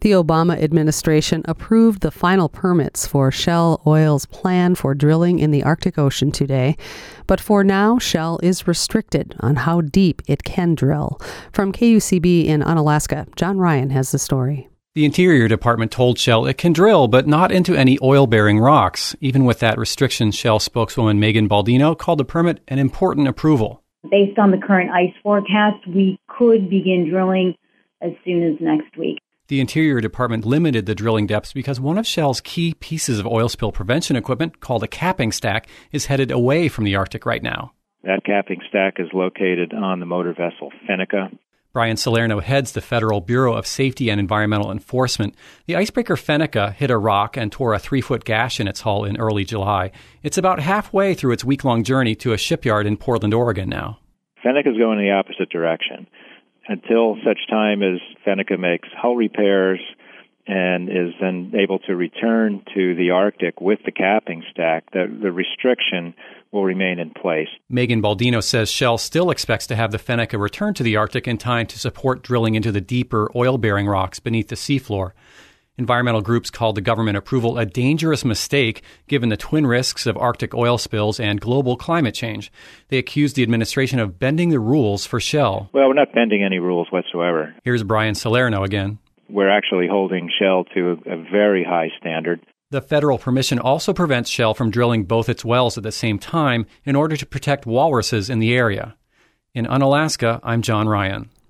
The Obama administration approved the final permits for Shell Oil's plan for drilling in the Arctic Ocean today. But for now, Shell is restricted on how deep it can drill. From KUCB in Unalaska, John Ryan has the story. The Interior Department told Shell it can drill, but not into any oil-bearing rocks. Even with that restriction, Shell spokeswoman Megan Baldino called the permit an important approval. Based on the current ice forecast, we could begin drilling as soon as next week. The Interior Department limited the drilling depths because one of Shell's key pieces of oil spill prevention equipment, called a capping stack, is headed away from the Arctic right now. That capping stack is located on the motor vessel Fennica. Brian Salerno heads the Federal Bureau of Safety and Environmental Enforcement. The icebreaker Fennica hit a rock and tore a 3-foot gash in its hull in early July. It's about halfway through its week-long journey to a shipyard in Portland, Oregon now. Fennica's going in the opposite direction. Until such time as Fennica makes hull repairs and is then able to return to the Arctic with the capping stack, the restriction will remain in place. Megan Baldino says Shell still expects to have the Fennica return to the Arctic in time to support drilling into the deeper oil-bearing rocks beneath the seafloor. Environmental groups called the government approval a dangerous mistake given the twin risks of Arctic oil spills and global climate change. They accused the administration of bending the rules for Shell. Well, we're not bending any rules whatsoever. Here's Brian Salerno again. We're actually holding Shell to a very high standard. The federal permission also prevents Shell from drilling both its wells at the same time in order to protect walruses in the area. In Unalaska, I'm John Ryan.